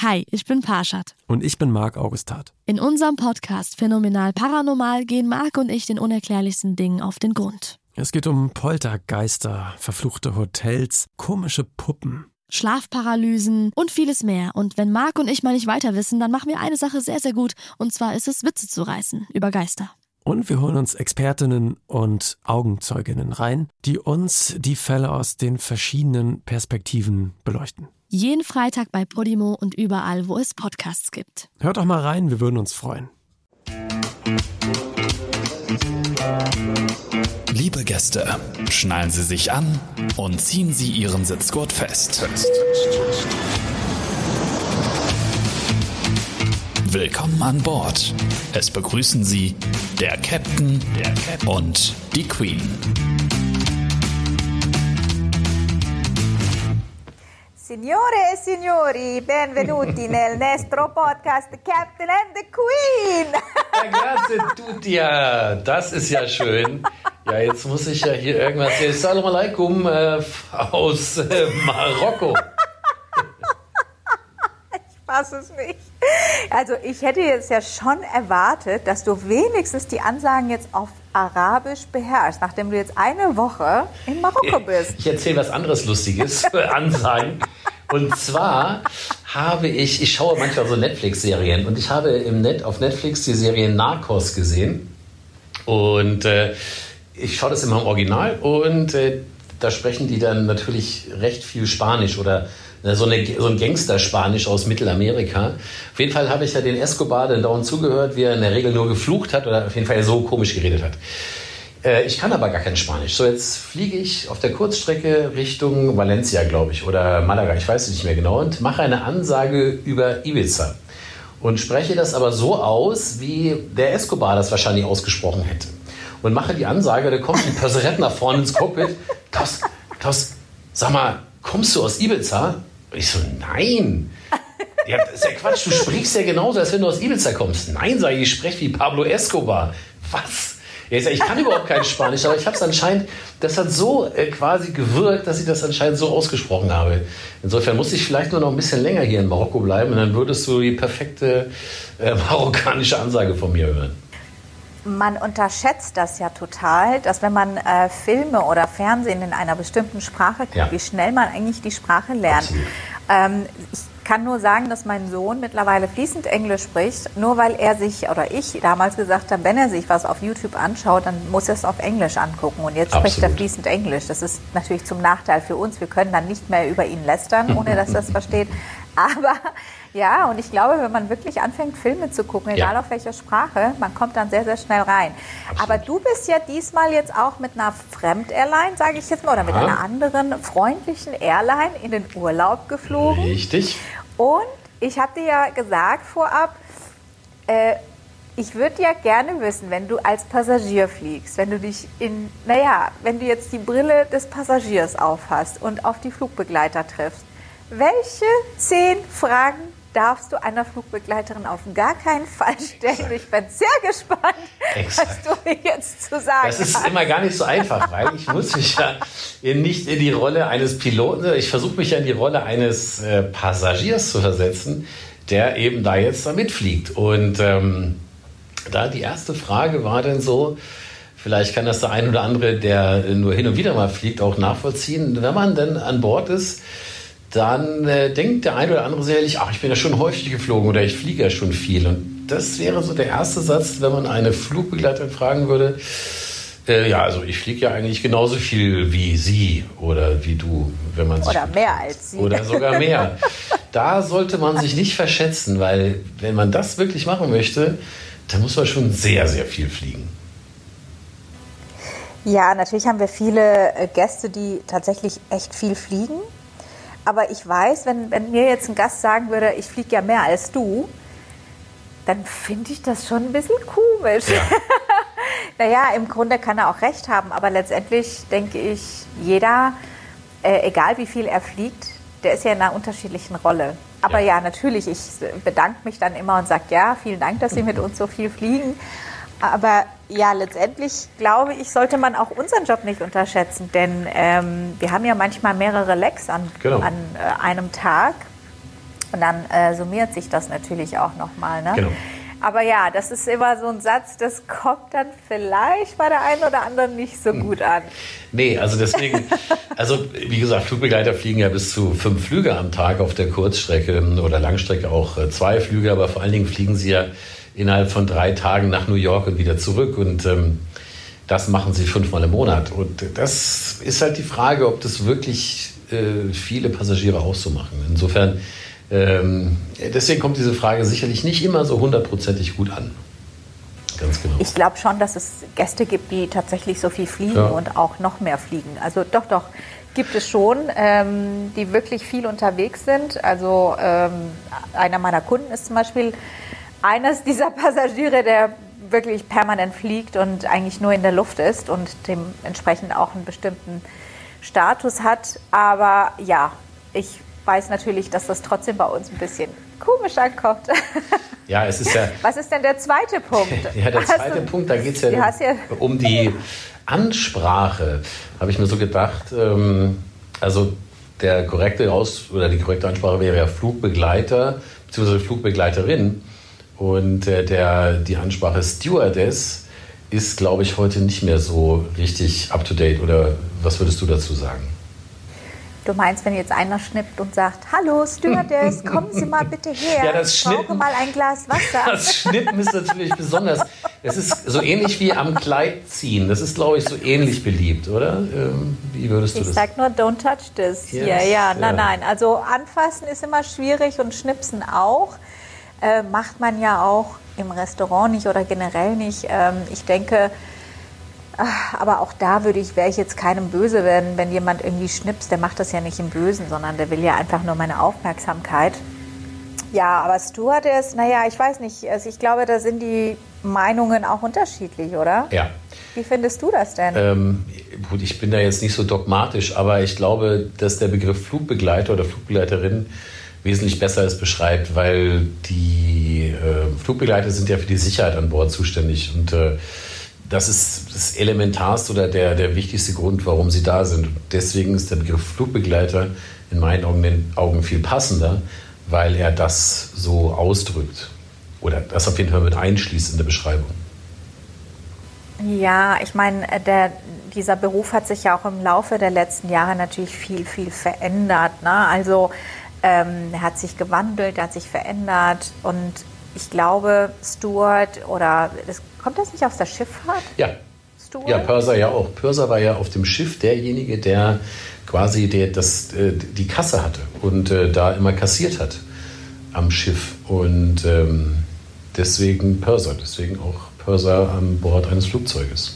Hi, ich bin Parshad. Und ich bin Marc Augustat. In unserem Podcast Phänomenal Paranormal gehen Marc und ich den unerklärlichsten Dingen auf den Grund. Es geht um Poltergeister, verfluchte Hotels, komische Puppen, Schlafparalysen und vieles mehr. Und wenn Marc und ich mal nicht weiter wissen, dann machen wir eine Sache sehr, sehr gut. Und zwar ist es, Witze zu reißen über Geister. Und wir holen uns Expertinnen und Augenzeuginnen rein, die uns die Fälle aus den verschiedenen Perspektiven beleuchten. Jeden Freitag bei Podimo und überall, wo es Podcasts gibt. Hört doch mal rein, wir würden uns freuen. Liebe Gäste, schnallen Sie sich an und ziehen Sie Ihren Sitzgurt fest. Willkommen an Bord. Es begrüßen Sie der Captain und die Queen. Signore e signori, benvenuti nel nostro podcast Captain and the Queen. Grazie tutti, ja, das ist ja schön. Ja, jetzt muss ich ja hier irgendwas. Assalamu alaikum aus Marokko. Ich fasse es nicht. Also ich hätte jetzt ja schon erwartet, dass du wenigstens die Ansagen jetzt auf Arabisch beherrschst, nachdem du jetzt eine Woche in Marokko bist. Ich erzähle was anderes Lustiges, Ansagen. Und zwar ich schaue manchmal so Netflix-Serien und ich habe auf Netflix die Serie Narcos gesehen. Und ich schaue das immer im Original und da sprechen die dann natürlich recht viel Spanisch oder so ein Gangster-Spanisch aus Mittelamerika. Auf jeden Fall habe ich ja den Escobar dann dauernd zugehört, wie er in der Regel nur geflucht hat oder auf jeden Fall so komisch geredet hat. Ich kann aber gar kein Spanisch. So, jetzt fliege ich auf der Kurzstrecke Richtung Valencia, glaube ich, oder Malaga, ich weiß es nicht mehr genau, und mache eine Ansage über Ibiza. Und spreche das aber so aus, wie der Escobar das wahrscheinlich ausgesprochen hätte. Und mache die Ansage, da kommt ein Pösserett nach vorne ins Cockpit. Klaus, sag mal, kommst du aus Ibiza? Und ich so, nein. Ja, das ist ja Quatsch, du sprichst ja genauso, als wenn du aus Ibiza kommst. Nein, sage ich spreche wie Pablo Escobar. Was? Ja, ich kann überhaupt kein Spanisch, aber ich habe es anscheinend, das hat so quasi gewirkt, dass ich das anscheinend so ausgesprochen habe. Insofern muss ich vielleicht nur noch ein bisschen länger hier in Marokko bleiben und dann würdest du die perfekte marokkanische Ansage von mir hören. Man unterschätzt das ja total, dass wenn man Filme oder Fernsehen in einer bestimmten Sprache guckt, wie schnell man eigentlich die Sprache lernt. Ich kann nur sagen, dass mein Sohn mittlerweile fließend Englisch spricht, nur weil er sich, oder ich damals gesagt habe, wenn er sich was auf YouTube anschaut, dann muss er es auf Englisch angucken. Und jetzt spricht er fließend Englisch. Das ist natürlich zum Nachteil für uns. Wir können dann nicht mehr über ihn lästern, ohne dass er es versteht. Aber ja, und ich glaube, wenn man wirklich anfängt, Filme zu gucken, egal auf welcher Sprache, man kommt dann sehr, sehr schnell rein. Absolut. Aber du bist ja diesmal jetzt auch mit einer Fremd-Airline, sage ich jetzt mal, oder mit einer anderen freundlichen Airline in den Urlaub geflogen. Richtig. Und ich habe dir ja gesagt vorab, ich würde ja gerne wissen, wenn du als Passagier fliegst, wenn du dich wenn du jetzt die Brille des Passagiers aufhast und auf die Flugbegleiter triffst, welche 10 Fragen darfst du einer Flugbegleiterin auf gar keinen Fall stellen? Ich bin sehr gespannt, was du mir jetzt zu sagen hast. Das ist immer gar nicht so einfach, weil ich muss mich ja nicht in die Rolle eines Piloten, ich versuche mich ja in die Rolle eines Passagiers zu versetzen, der eben da jetzt da mitfliegt. Und da die erste Frage war dann so, vielleicht kann das der ein oder andere, der nur hin und wieder mal fliegt, auch nachvollziehen, wenn man denn an Bord ist, dann denkt der eine oder andere sicherlich, ach, ich bin ja schon häufig geflogen oder ich fliege ja schon viel. Und das wäre so der erste Satz, wenn man eine Flugbegleiterin fragen würde, also ich fliege ja eigentlich genauso viel wie Sie oder wie du, wenn man sich... Oder mehr als Sie. Oder sogar mehr. Da sollte man sich nicht verschätzen, weil wenn man das wirklich machen möchte, dann muss man schon sehr, sehr viel fliegen. Ja, natürlich haben wir viele Gäste, die tatsächlich echt viel fliegen. Aber ich weiß, wenn mir jetzt ein Gast sagen würde, ich fliege ja mehr als du, dann finde ich das schon ein bisschen komisch. Ja. Naja, im Grunde kann er auch recht haben, aber letztendlich denke ich, jeder, egal wie viel er fliegt, der ist ja in einer unterschiedlichen Rolle. Aber ja, natürlich, ich bedanke mich dann immer und sage, ja, vielen Dank, dass Sie mit uns so viel fliegen. Aber ja, letztendlich glaube ich, sollte man auch unseren Job nicht unterschätzen, denn wir haben ja manchmal mehrere Lecks an einem Tag. Und dann summiert sich das natürlich auch nochmal. Ne? Genau. Aber ja, das ist immer so ein Satz, das kommt dann vielleicht bei der einen oder anderen nicht so gut an. Nee, also deswegen, wie gesagt, Flugbegleiter fliegen ja bis zu 5 Flüge am Tag auf der Kurzstrecke oder Langstrecke auch 2 Flüge, aber vor allen Dingen fliegen sie ja innerhalb von 3 Tagen nach New York und wieder zurück und das machen sie 5-mal im Monat. Und das ist halt die Frage, ob das wirklich viele Passagiere auch so machen. Insofern, deswegen kommt diese Frage sicherlich nicht immer so 100%ig gut an. Ganz genau. Ich glaube schon, dass es Gäste gibt, die tatsächlich so viel fliegen und auch noch mehr fliegen. Also doch, gibt es schon, die wirklich viel unterwegs sind. Also einer meiner Kunden ist zum Beispiel eines dieser Passagiere, der wirklich permanent fliegt und eigentlich nur in der Luft ist und dementsprechend auch einen bestimmten Status hat. Aber ja, ich weiß natürlich, dass das trotzdem bei uns ein bisschen komisch ankommt. Ja, es ist ja... Was ist denn der zweite Punkt? Ja, der zweite Punkt, da geht es ja um die Ansprache, habe ich mir so gedacht. Also die korrekte Ansprache wäre ja Flugbegleiter bzw. Flugbegleiterin. Und die Ansprache Stewardess ist, glaube ich, heute nicht mehr so richtig up-to-date. Oder was würdest du dazu sagen? Du meinst, wenn jetzt einer schnippt und sagt, hallo Stewardess, kommen Sie mal bitte her, ja, ich brauche mal ein Glas Wasser. Das Schnippen ist natürlich besonders. Es ist so ähnlich wie am Kleid ziehen. Das ist, glaube ich, so ähnlich beliebt, oder? Wie würdest du das? Ich sag nur, don't touch this. Yes. Nein. Also anfassen ist immer schwierig und schnipsen auch. Macht man ja auch im Restaurant nicht oder generell nicht. Ich denke, aber auch da wäre ich jetzt keinem böse, wenn jemand irgendwie schnipst. Der macht das ja nicht im Bösen, sondern der will ja einfach nur meine Aufmerksamkeit. Ja, aber Stewardess, ich weiß nicht. Also ich glaube, da sind die Meinungen auch unterschiedlich, oder? Ja. Wie findest du das denn? Gut, ich bin da jetzt nicht so dogmatisch, aber ich glaube, dass der Begriff Flugbegleiter oder Flugbegleiterin wesentlich besser es beschreibt, weil die Flugbegleiter sind ja für die Sicherheit an Bord zuständig und das ist das Elementarste oder der wichtigste Grund, warum sie da sind. Und deswegen ist der Begriff Flugbegleiter in meinen Augen viel passender, weil er das so ausdrückt oder das auf jeden Fall mit einschließt in der Beschreibung. Ja, ich meine, dieser Beruf hat sich ja auch im Laufe der letzten Jahre natürlich viel, viel verändert, ne? Also er hat sich gewandelt, er hat sich verändert und ich glaube, Steward kommt das nicht aus der Schifffahrt? Ja. Steward? Ja, Purser ja auch. Purser war ja auf dem Schiff derjenige, der quasi die Kasse hatte und da immer kassiert hat am Schiff und deswegen Purser, deswegen auch Purser an Bord eines Flugzeuges.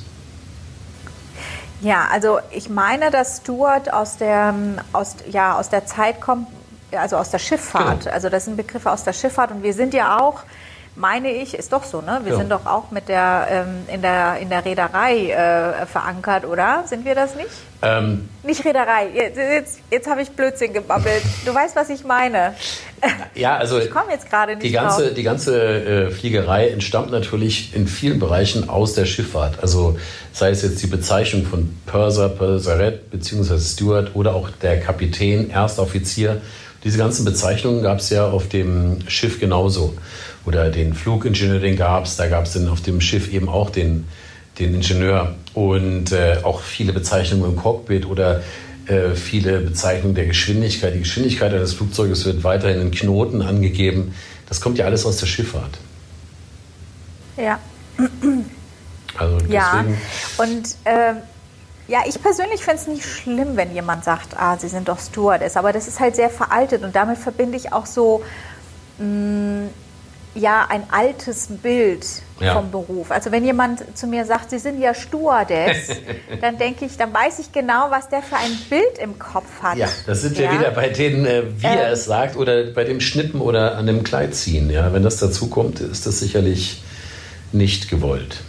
Ja, also ich meine, dass Steward aus der Zeit kommt, also aus der Schifffahrt. Genau. Also das sind Begriffe aus der Schifffahrt und wir sind ja auch, meine ich, ist doch so, ne? Wir sind doch auch mit in der Reederei verankert, oder? Sind wir das nicht? Nicht Reederei. Jetzt habe ich Blödsinn gebabbelt. Du weißt, was ich meine. Ja, also ich komme jetzt gerade nicht drauf. Die ganze Fliegerei entstammt natürlich in vielen Bereichen aus der Schifffahrt. Also sei es jetzt die Bezeichnung von Purser, Purserette bzw. Steward oder auch der Kapitän, Erster Offizier. Diese ganzen Bezeichnungen gab es ja auf dem Schiff genauso. Oder den Flugingenieur, den gab es. Da gab es auf dem Schiff eben auch den Ingenieur. Und auch viele Bezeichnungen im Cockpit oder viele Bezeichnungen der Geschwindigkeit. Die Geschwindigkeit eines Flugzeuges wird weiterhin in Knoten angegeben. Das kommt ja alles aus der Schifffahrt. Ja. Also deswegen. Ja, und ich persönlich finde es nicht schlimm, wenn jemand sagt, Sie sind doch Stewardess, aber das ist halt sehr veraltet und damit verbinde ich auch so ein altes Bild vom Beruf. Also wenn jemand zu mir sagt, Sie sind ja Stewardess, dann weiß ich genau, was der für ein Bild im Kopf hat. Ja, das sind wir wieder bei denen, wie er es sagt, oder bei dem Schnippen oder an dem Kleid ziehen. Ja, wenn das dazu kommt, ist das sicherlich nicht gewollt.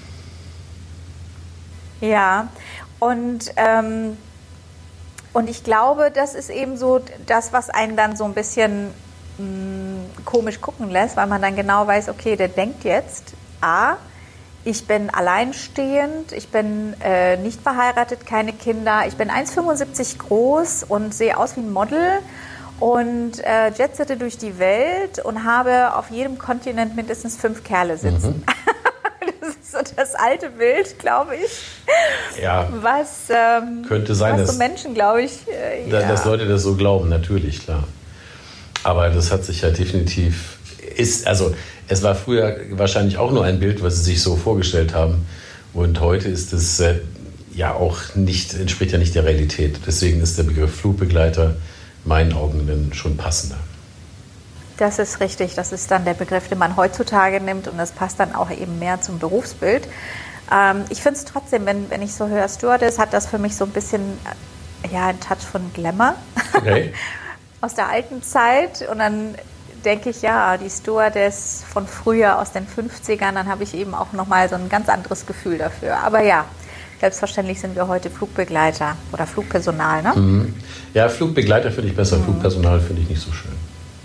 Ja, und ich glaube, das ist eben so das, was einen dann so ein bisschen komisch gucken lässt, weil man dann genau weiß, okay, der denkt jetzt, ich bin alleinstehend, ich bin nicht verheiratet, keine Kinder, ich bin 1,75 groß und sehe aus wie ein Model und jetsete durch die Welt und habe auf jedem Kontinent mindestens 5 Kerle sitzen. Das ist so das alte Bild, glaube ich. Ja, was könnte sein, was so Menschen, glaube ich, dass Leute das so glauben, natürlich, klar. Aber das hat sich ja definitiv, es war früher wahrscheinlich auch nur ein Bild, was sie sich so vorgestellt haben. Und heute ist es entspricht ja nicht der Realität. Deswegen ist der Begriff Flugbegleiter in meinen Augen dann schon passender. Das ist richtig. Das ist dann der Begriff, den man heutzutage nimmt und das passt dann auch eben mehr zum Berufsbild. Ich finde es trotzdem, wenn ich so höre, Stewardess, hat das für mich so ein bisschen einen Touch von Glamour. Okay. Aus der alten Zeit und dann denke ich, die Stewardess von früher aus den 50ern, dann habe ich eben auch nochmal so ein ganz anderes Gefühl dafür. Aber ja, selbstverständlich sind wir heute Flugbegleiter oder Flugpersonal, ne? Mhm. Ja, Flugbegleiter finde ich besser, Flugpersonal finde ich nicht so schön.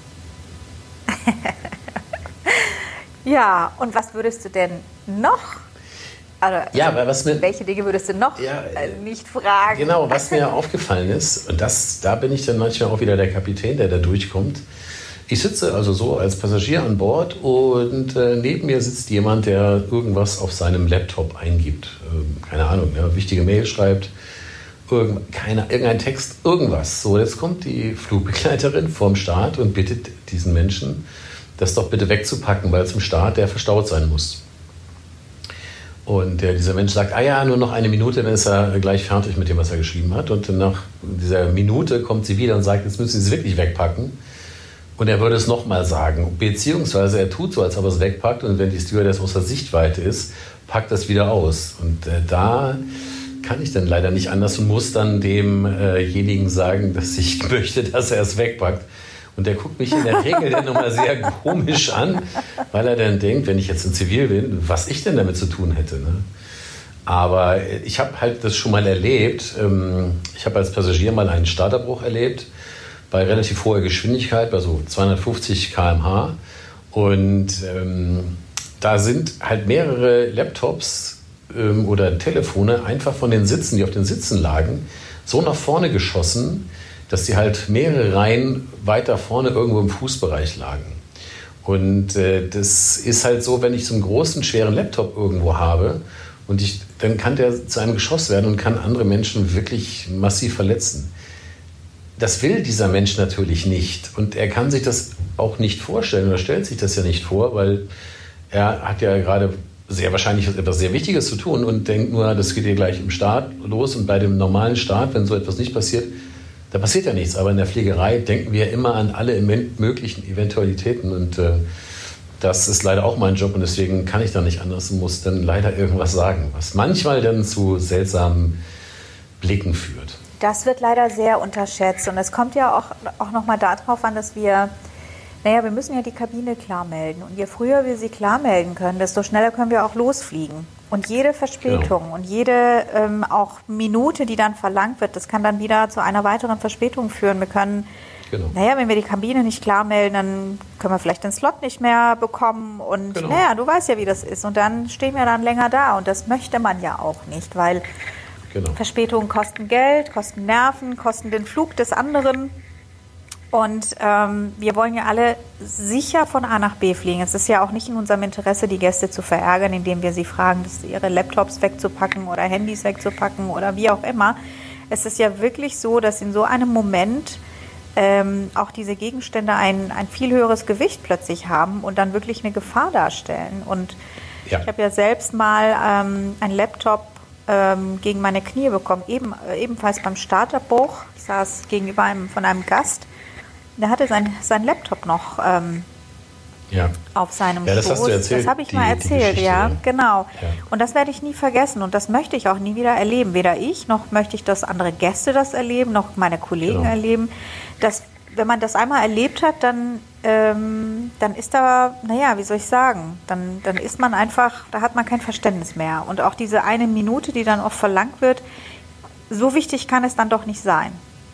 Ja, und was würdest du denn noch? Welche Dinge würdest du noch nicht fragen? Genau, was mir aufgefallen ist, und da bin ich dann manchmal auch wieder der Kapitän, der da durchkommt. Ich sitze also so als Passagier an Bord und neben mir sitzt jemand, der irgendwas auf seinem Laptop eingibt. Keine Ahnung, wichtige Mail schreibt, irgendein Text, irgendwas. So, jetzt kommt die Flugbegleiterin vorm Start und bittet diesen Menschen, das doch bitte wegzupacken, weil zum Start der verstaut sein muss. Und dieser Mensch sagt, nur noch eine Minute, dann ist er gleich fertig mit dem, was er geschrieben hat. Und nach dieser Minute kommt sie wieder und sagt, jetzt müssen Sie es wirklich wegpacken. Und er würde es nochmal sagen, beziehungsweise er tut so, als ob er es wegpackt und wenn die Stewardess außer Sichtweite ist, packt das wieder aus. Und da kann ich dann leider nicht anders und muss dann demjenigen sagen, dass ich möchte, dass er es wegpackt. Und der guckt mich in der Regel dann nochmal sehr komisch an, weil er dann denkt, wenn ich jetzt in Zivil bin, was ich denn damit zu tun hätte. Ne? Aber ich habe halt das schon mal erlebt. Ich habe als Passagier mal einen Starterbruch erlebt, bei relativ hoher Geschwindigkeit, bei so 250 km/h. Und da sind halt mehrere Laptops oder Telefone einfach von den Sitzen, die auf den Sitzen lagen, so nach vorne geschossen, dass sie halt mehrere Reihen weiter vorne irgendwo im Fußbereich lagen. Und das ist halt so, wenn ich so einen großen, schweren Laptop irgendwo habe und dann kann der zu einem Geschoss werden und kann andere Menschen wirklich massiv verletzen. Das will dieser Mensch natürlich nicht und er kann sich das auch nicht vorstellen oder stellt sich das ja nicht vor, weil er hat ja gerade sehr wahrscheinlich etwas sehr Wichtiges zu tun und denkt nur, das geht ja gleich im Start los und bei dem normalen Start, wenn so etwas nicht passiert, da passiert ja nichts. Aber in der Fliegerei denken wir immer an alle möglichen Eventualitäten und das ist leider auch mein Job und deswegen kann ich da nicht anders und muss dann leider irgendwas sagen, was manchmal dann zu seltsamen Blicken führt. Das wird leider sehr unterschätzt und es kommt ja auch nochmal darauf an, dass wir müssen ja die Kabine klar melden und je früher wir sie klar melden können, desto schneller können wir auch losfliegen. Und jede Verspätung und jede auch Minute, die dann verlangt wird, das kann dann wieder zu einer weiteren Verspätung führen. Wir können, wenn wir die Kabine nicht klar melden, dann können wir vielleicht den Slot nicht mehr bekommen und du weißt ja, wie das ist. Und dann stehen wir dann länger da und das möchte man ja auch nicht, weil Verspätungen kosten Geld, kosten Nerven, kosten den Flug des anderen. Und wir wollen ja alle sicher von A nach B fliegen. Es ist ja auch nicht in unserem Interesse, die Gäste zu verärgern, indem wir sie fragen, ihre Laptops wegzupacken oder Handys wegzupacken oder wie auch immer. Es ist ja wirklich so, dass in so einem Moment auch diese Gegenstände ein viel höheres Gewicht plötzlich haben und dann wirklich eine Gefahr darstellen. Und ich habe ja selbst mal einen Laptop gegen meine Knie bekommen, ebenfalls beim Starterbruch. Ich saß gegenüber von einem Gast. Der hatte sein Laptop noch auf seinem Schoß. Das hast du erzählt. Das habe ich mal erzählt, genau. Ja. Und das werde ich nie vergessen und das möchte ich auch nie wieder erleben. Weder ich, noch möchte ich, dass andere Gäste das erleben, noch meine Kollegen erleben. Wenn man das einmal erlebt hat, dann ist da, wie soll ich sagen, dann ist man einfach, da hat man kein Verständnis mehr. Und auch diese eine Minute, die dann oft verlangt wird, so wichtig kann es dann doch nicht sein.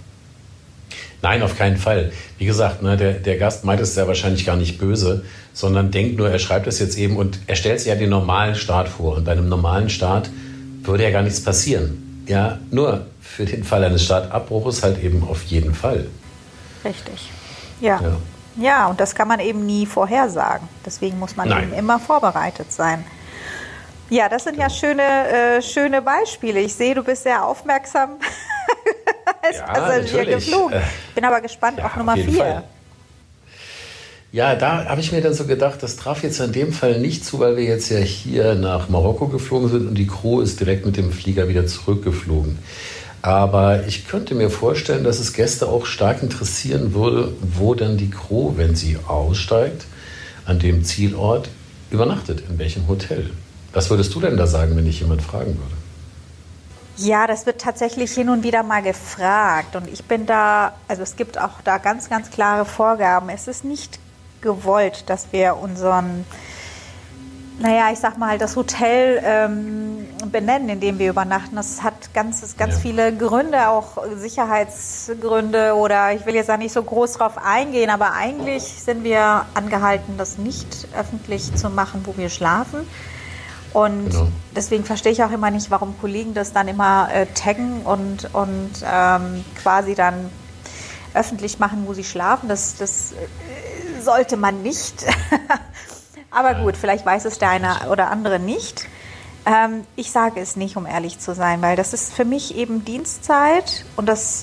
Nein, auf keinen Fall. Wie gesagt, der Gast meint es ja wahrscheinlich gar nicht böse, sondern denkt nur, er schreibt es jetzt eben und er stellt sich ja den normalen Start vor. Und bei einem normalen Start würde ja gar nichts passieren. Ja, nur für den Fall eines Startabbruches halt eben auf jeden Fall. Richtig. Ja, und das kann man eben nie vorhersagen. Deswegen muss man eben immer vorbereitet sein. Ja, das sind ja schöne Beispiele. Ich sehe, du bist sehr aufmerksam als Passagier geflogen. Bin aber gespannt auf Nummer 4. Ja, da habe ich mir dann so gedacht, das traf jetzt in dem Fall nicht zu, weil wir jetzt ja hier nach Marokko geflogen sind und die Crew ist direkt mit dem Flieger wieder zurückgeflogen. Aber ich könnte mir vorstellen, dass es Gäste auch stark interessieren würde, wo dann die Crew, wenn sie aussteigt, an dem Zielort übernachtet, in welchem Hotel. Was würdest du denn da sagen, wenn dich jemand fragen würde? Ja, das wird tatsächlich hin und wieder mal gefragt. Und ich bin da, also es gibt auch da ganz, ganz klare Vorgaben. Es ist nicht gewollt, dass wir unseren, ich sag mal, das Hotel benennen, in dem wir übernachten. Das hat ganz viele Gründe, auch Sicherheitsgründe oder ich will jetzt da nicht so groß drauf eingehen, aber eigentlich sind wir angehalten, das nicht öffentlich zu machen, wo wir schlafen. Und deswegen verstehe ich auch immer nicht, warum Kollegen das dann immer taggen und quasi dann öffentlich machen, wo sie schlafen. Das sollte man nicht. Aber gut, vielleicht weiß es der eine oder andere nicht. Ich sage es nicht, um ehrlich zu sein, weil das ist für mich eben Dienstzeit und das,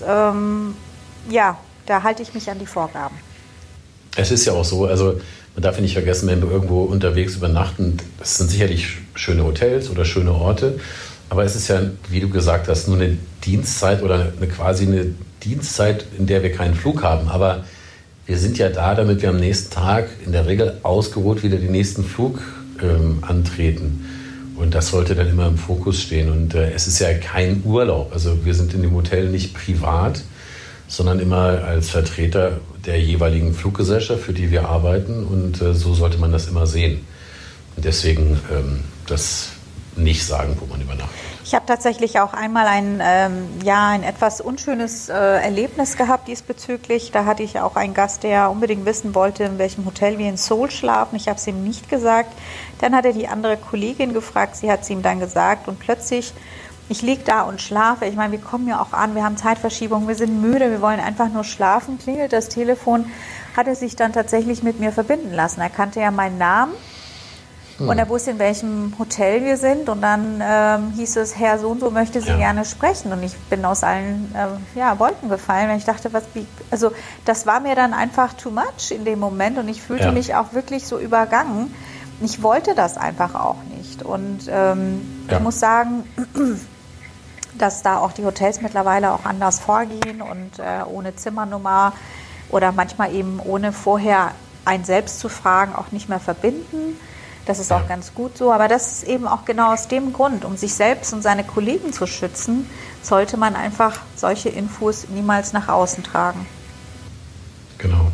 da halte ich mich an die Vorgaben. Es ist ja auch so, also man darf ja nicht vergessen, wenn wir irgendwo unterwegs übernachten, das sind sicherlich schöne Hotels oder schöne Orte, aber es ist ja, wie du gesagt hast, nur eine Dienstzeit oder quasi eine Dienstzeit, in der wir keinen Flug haben, aber wir sind ja da, damit wir am nächsten Tag in der Regel ausgeruht wieder den nächsten Flug antreten. Und das sollte dann immer im Fokus stehen. Und es ist ja kein Urlaub. Also wir sind in dem Hotel nicht privat, sondern immer als Vertreter der jeweiligen Fluggesellschaft, für die wir arbeiten. Und so sollte man das immer sehen. Und deswegen das nicht sagen, wo man übernachtet. Ich habe tatsächlich auch einmal ein etwas unschönes Erlebnis gehabt diesbezüglich. Da hatte ich auch einen Gast, der unbedingt wissen wollte, in welchem Hotel wir in Seoul schlafen. Ich habe es ihm nicht gesagt. Dann hat er die andere Kollegin gefragt, sie hat es ihm dann gesagt. Und plötzlich, ich liege da und schlafe. Ich meine, wir kommen ja auch an, wir haben Zeitverschiebung, wir sind müde, wir wollen einfach nur schlafen. Klingelt das Telefon, hat er sich dann tatsächlich mit mir verbinden lassen. Er kannte ja meinen Namen. Und er wusste, in welchem Hotel wir sind. Und dann hieß es, Herr so und so möchte Sie gerne sprechen. Und ich bin aus allen Wolken gefallen, weil ich dachte, also das war mir dann einfach too much in dem Moment. Und ich fühlte mich auch wirklich so übergangen. Ich wollte das einfach auch nicht. Und ich muss sagen, dass da auch die Hotels mittlerweile auch anders vorgehen und ohne Zimmernummer oder manchmal eben ohne vorher einen selbst zu fragen, auch nicht mehr verbinden. Das ist auch ganz gut so, aber das ist eben auch genau aus dem Grund, um sich selbst und seine Kollegen zu schützen, sollte man einfach solche Infos niemals nach außen tragen. Genau.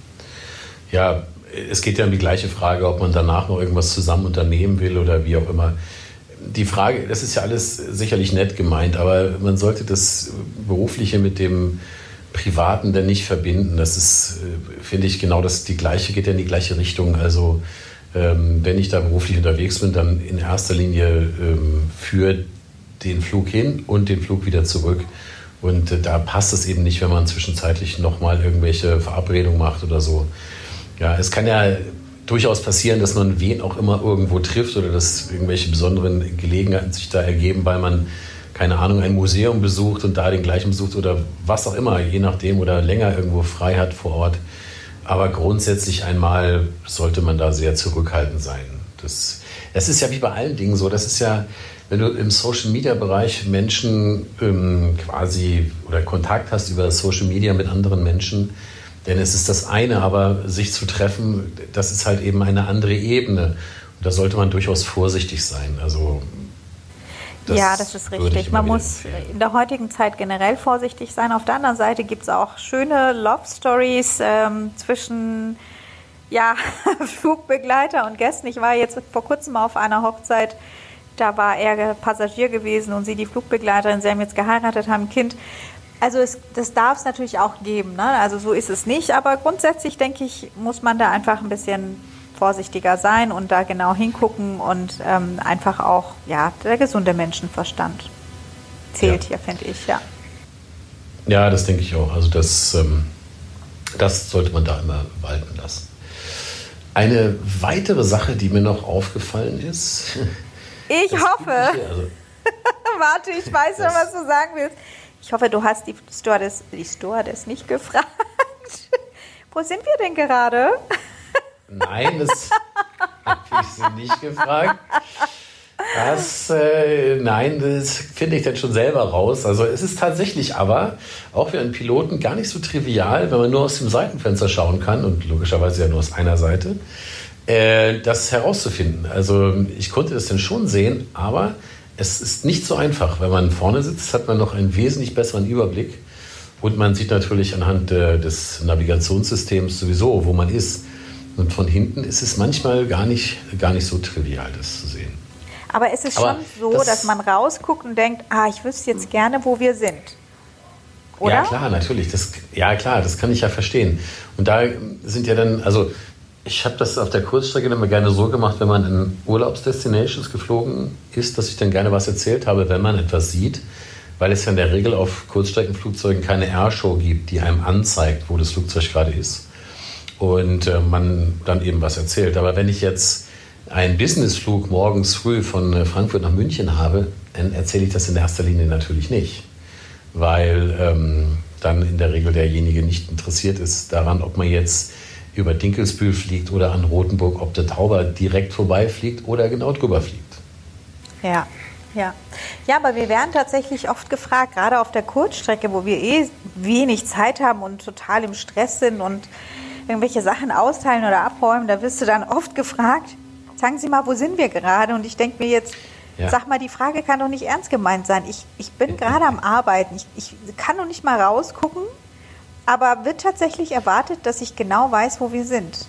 Ja, es geht ja um die gleiche Frage, ob man danach noch irgendwas zusammen unternehmen will oder wie auch immer. Die Frage, das ist ja alles sicherlich nett gemeint, aber man sollte das Berufliche mit dem Privaten dann nicht verbinden. Das ist, finde ich, genau das die gleiche, geht ja in die gleiche Richtung. Also wenn ich da beruflich unterwegs bin, dann in erster Linie für den Flug hin und den Flug wieder zurück. Und da passt es eben nicht, wenn man zwischenzeitlich nochmal irgendwelche Verabredungen macht oder so. Ja, es kann ja durchaus passieren, dass man wen auch immer irgendwo trifft oder dass irgendwelche besonderen Gelegenheiten sich da ergeben, weil man, keine Ahnung, ein Museum besucht und da den gleichen besucht oder was auch immer, je nachdem, oder länger irgendwo frei hat vor Ort. Aber grundsätzlich einmal sollte man da sehr zurückhaltend sein. Das ist ja wie bei allen Dingen so. Das ist ja, wenn du im Social-Media-Bereich Menschen quasi oder Kontakt hast über Social Media mit anderen Menschen, denn es ist das eine, aber sich zu treffen, das ist halt eben eine andere Ebene. Und da sollte man durchaus vorsichtig sein. Also das ist richtig. Man muss in der heutigen Zeit generell vorsichtig sein. Auf der anderen Seite gibt es auch schöne Love-Stories zwischen Flugbegleiter und Gästen. Ich war jetzt vor kurzem auf einer Hochzeit, da war er Passagier gewesen und sie die Flugbegleiterin. Sie haben jetzt geheiratet, haben ein Kind. Also das darf es natürlich auch geben, ne? Also so ist es nicht. Aber grundsätzlich, denke ich, muss man da einfach ein bisschen vorsichtiger sein und da genau hingucken und einfach auch, der gesunde Menschenverstand zählt hier, finde ich, Ja, das denke ich auch. Also das Das sollte man da immer walten lassen. Eine weitere Sache, die mir noch aufgefallen ist. Ich hoffe. Warte, ich weiß schon, was du sagen willst. Ich hoffe, du hast die Stewardess nicht gefragt. Wo sind wir denn gerade? Nein, das habe ich sie nicht gefragt. Das finde ich dann schon selber raus. Also es ist tatsächlich aber auch für einen Piloten gar nicht so trivial, wenn man nur aus dem Seitenfenster schauen kann und logischerweise ja nur aus einer Seite, das herauszufinden. Also ich konnte das dann schon sehen, aber es ist nicht so einfach. Wenn man vorne sitzt, hat man noch einen wesentlich besseren Überblick und man sieht natürlich anhand des Navigationssystems sowieso, wo man ist. Und von hinten ist es manchmal gar nicht so trivial, das zu sehen. Aber es ist schon so, dass man rausguckt und denkt, ich wüsste jetzt gerne, wo wir sind. Oder? Ja, klar, natürlich. Das kann ich ja verstehen. Und da sind ja dann, also ich habe das auf der Kurzstrecke immer gerne so gemacht, wenn man in Urlaubsdestinations geflogen ist, dass ich dann gerne was erzählt habe, wenn man etwas sieht, weil es ja in der Regel auf Kurzstreckenflugzeugen keine Airshow gibt, die einem anzeigt, wo das Flugzeug gerade ist. Und man dann eben was erzählt. Aber wenn ich jetzt einen Businessflug morgens früh von Frankfurt nach München habe, dann erzähle ich das in erster Linie natürlich nicht, weil dann in der Regel derjenige nicht interessiert ist daran, ob man jetzt über Dinkelsbühl fliegt oder an Rothenburg, ob der Tauber direkt vorbeifliegt oder genau drüber fliegt. Ja, aber wir werden tatsächlich oft gefragt, gerade auf der Kurzstrecke, wo wir wenig Zeit haben und total im Stress sind und irgendwelche Sachen austeilen oder abräumen, da wirst du dann oft gefragt, sagen Sie mal, wo sind wir gerade? Und ich denke mir jetzt, sag mal, die Frage kann doch nicht ernst gemeint sein. Ich bin gerade am Arbeiten, ich kann noch nicht mal rausgucken, aber wird tatsächlich erwartet, dass ich genau weiß, wo wir sind.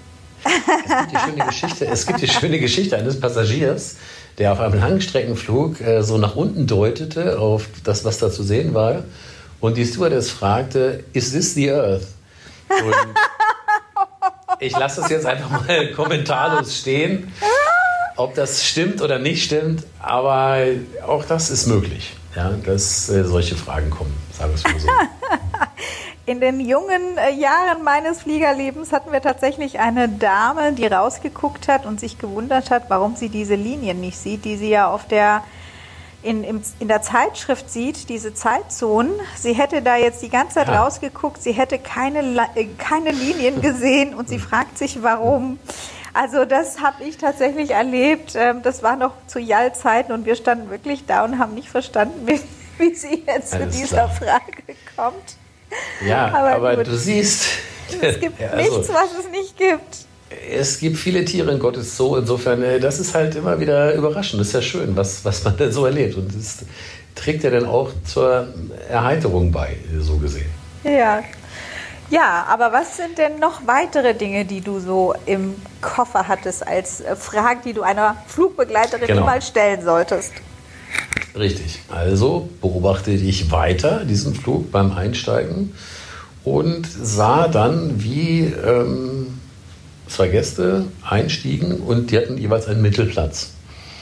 Es gibt die schöne Geschichte eines Passagiers, der auf einem Langstreckenflug so nach unten deutete auf das, was da zu sehen war. Und die Stewardess fragte, is this the Earth? Und ich lasse das jetzt einfach mal kommentarlos stehen, ob das stimmt oder nicht stimmt. Aber auch das ist möglich, dass solche Fragen kommen, sagen wir es mal so. In den jungen Jahren meines Fliegerlebens hatten wir tatsächlich eine Dame, die rausgeguckt hat und sich gewundert hat, warum sie diese Linien nicht sieht, die sie ja in der Zeitschrift sieht, diese Zeitzonen. Sie hätte da jetzt die ganze Zeit rausgeguckt, sie hätte keine Linien gesehen und sie fragt sich, warum. Also das habe ich tatsächlich erlebt. Das war noch zu JAL-Zeiten und wir standen wirklich da und haben nicht verstanden, wie sie jetzt zu dieser Frage kommt. Ja, aber du siehst... Es gibt nichts, was es nicht gibt. Es gibt viele Tiere in Gottes Zoo. Insofern, das ist halt immer wieder überraschend. Das ist ja schön, was man dann so erlebt. Und das trägt ja dann auch zur Erheiterung bei, so gesehen. Ja, aber was sind denn noch weitere Dinge, die du so im Koffer hattest als Fragen, die du einer Flugbegleiterin mal stellen solltest? Richtig. Also beobachtete ich weiter diesen Flug beim Einsteigen und sah dann, wie zwei Gäste einstiegen und die hatten jeweils einen Mittelplatz.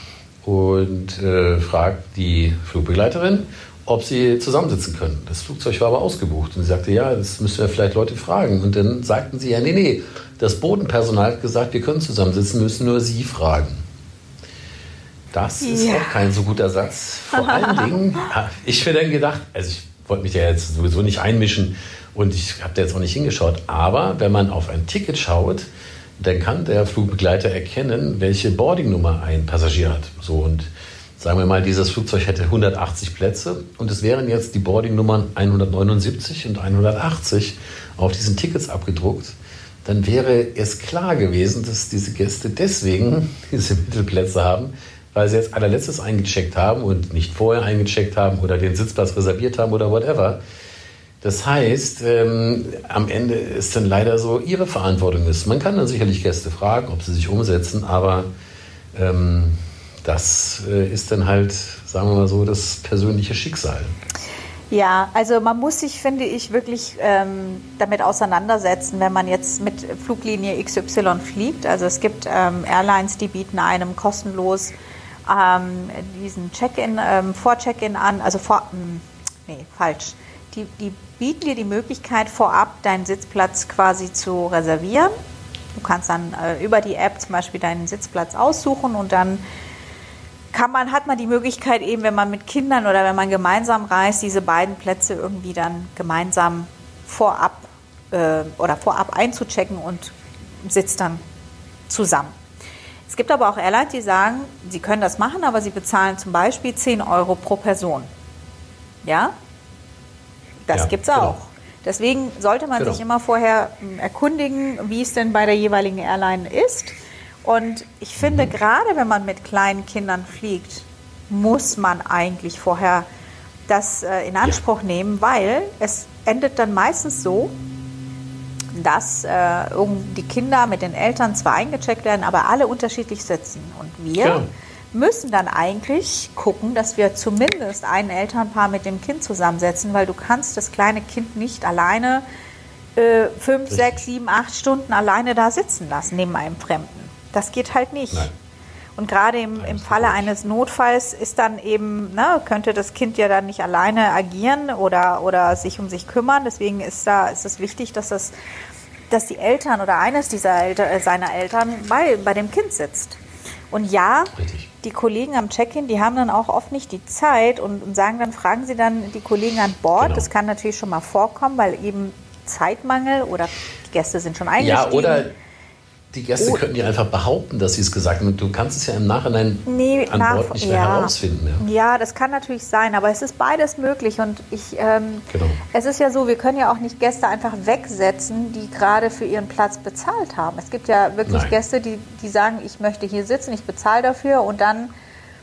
Und fragt die Flugbegleiterin, ob sie zusammensitzen können. Das Flugzeug war aber ausgebucht. Und sie sagte, ja, das müssen wir vielleicht Leute fragen. Und dann sagten sie, ja, nee, das Bodenpersonal hat gesagt, wir können zusammensitzen, müssen nur Sie fragen. Das ist auch kein so guter Satz. Vor allen Dingen, ich mir dann gedacht, also ich wollte mich ja jetzt sowieso nicht einmischen und ich habe da jetzt auch nicht hingeschaut, aber wenn man auf ein Ticket schaut, dann kann der Flugbegleiter erkennen, welche Boardingnummer ein Passagier hat. So, und sagen wir mal, dieses Flugzeug hätte 180 Plätze und es wären jetzt die Boardingnummern 179 und 180 auf diesen Tickets abgedruckt. Dann wäre es klar gewesen, dass diese Gäste deswegen diese Mittelplätze haben, weil sie jetzt allerletztes eingecheckt haben und nicht vorher eingecheckt haben oder den Sitzplatz reserviert haben oder whatever. Das heißt, am Ende ist dann leider so ihre Verantwortung ist. Man kann dann sicherlich Gäste fragen, ob sie sich umsetzen, aber das ist dann halt, sagen wir mal so, das persönliche Schicksal. Ja, also man muss sich, finde ich, wirklich damit auseinandersetzen, wenn man jetzt mit Fluglinie XY fliegt. Also es gibt Airlines, die bieten einem kostenlos diesen Check-in, Vor-Check-in an, also falsch. die bieten dir die Möglichkeit, vorab deinen Sitzplatz quasi zu reservieren. Du kannst dann über die App zum Beispiel deinen Sitzplatz aussuchen und dann hat man die Möglichkeit eben, wenn man mit Kindern oder wenn man gemeinsam reist, diese beiden Plätze irgendwie dann gemeinsam vorab einzuchecken und sitzt dann zusammen. Es gibt aber auch Airlines, die sagen, sie können das machen, aber sie bezahlen zum Beispiel 10 Euro pro Person. Ja? Das gibt es auch. Deswegen sollte man sich immer vorher erkundigen, wie es denn bei der jeweiligen Airline ist. Und ich finde, gerade wenn man mit kleinen Kindern fliegt, muss man eigentlich vorher das in Anspruch nehmen, weil es endet dann meistens so, dass die Kinder mit den Eltern zwar eingecheckt werden, aber alle unterschiedlich sitzen. Und wir müssen dann eigentlich gucken, dass wir zumindest ein Elternpaar mit dem Kind zusammensetzen, weil du kannst das kleine Kind nicht alleine 5, 6, 7, 8 Stunden alleine da sitzen lassen, neben einem Fremden. Das geht halt nicht. Nein. Und gerade im Falle eines Notfalls ist dann eben, könnte das Kind ja dann nicht alleine agieren oder sich um sich kümmern. Deswegen ist es wichtig, dass die Eltern oder eines seiner Eltern bei dem Kind sitzt. Und die Kollegen am Check-in, die haben dann auch oft nicht die Zeit und fragen sie dann die Kollegen an Bord. Genau. Das kann natürlich schon mal vorkommen, weil eben Zeitmangel oder die Gäste sind schon eingestiegen. Ja, oder die Gäste könnten ja einfach behaupten, dass sie es gesagt haben. Und du kannst es ja im Nachhinein an Bord nicht mehr herausfinden. Ja, das kann natürlich sein, aber es ist beides möglich. Und es ist ja so, wir können ja auch nicht Gäste einfach wegsetzen, die gerade für ihren Platz bezahlt haben. Es gibt ja wirklich Gäste, die sagen, ich möchte hier sitzen, ich bezahle dafür. Und dann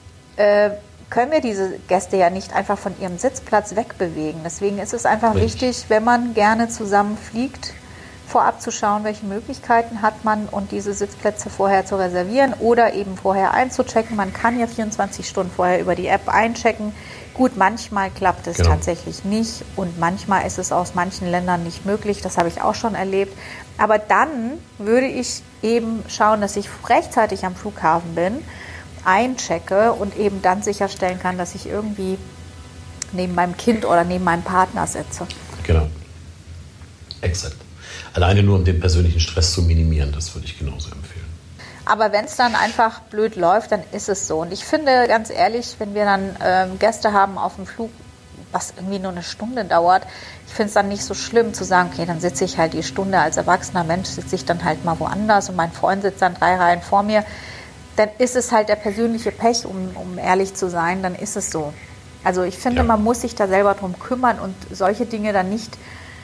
können wir diese Gäste ja nicht einfach von ihrem Sitzplatz wegbewegen. Deswegen ist es einfach wichtig, wenn man gerne zusammen fliegt, vorab zu schauen, welche Möglichkeiten hat man und diese Sitzplätze vorher zu reservieren oder eben vorher einzuchecken. Man kann ja 24 Stunden vorher über die App einchecken. Gut, manchmal klappt es tatsächlich nicht und manchmal ist es aus manchen Ländern nicht möglich. Das habe ich auch schon erlebt. Aber dann würde ich eben schauen, dass ich rechtzeitig am Flughafen bin, einchecke und eben dann sicherstellen kann, dass ich irgendwie neben meinem Kind oder neben meinem Partner sitze. Genau. Exakt. Alleine nur, um den persönlichen Stress zu minimieren, das würde ich genauso empfehlen. Aber wenn es dann einfach blöd läuft, dann ist es so. Und ich finde, ganz ehrlich, wenn wir dann Gäste haben auf dem Flug, was irgendwie nur eine Stunde dauert, ich finde es dann nicht so schlimm zu sagen, okay, dann sitze ich halt die Stunde als erwachsener Mensch, sitze ich dann halt mal woanders und mein Freund sitzt dann 3 Reihen vor mir. Dann ist es halt der persönliche Pech, um ehrlich zu sein, dann ist es so. Also ich finde, man muss sich da selber drum kümmern und solche Dinge dann nicht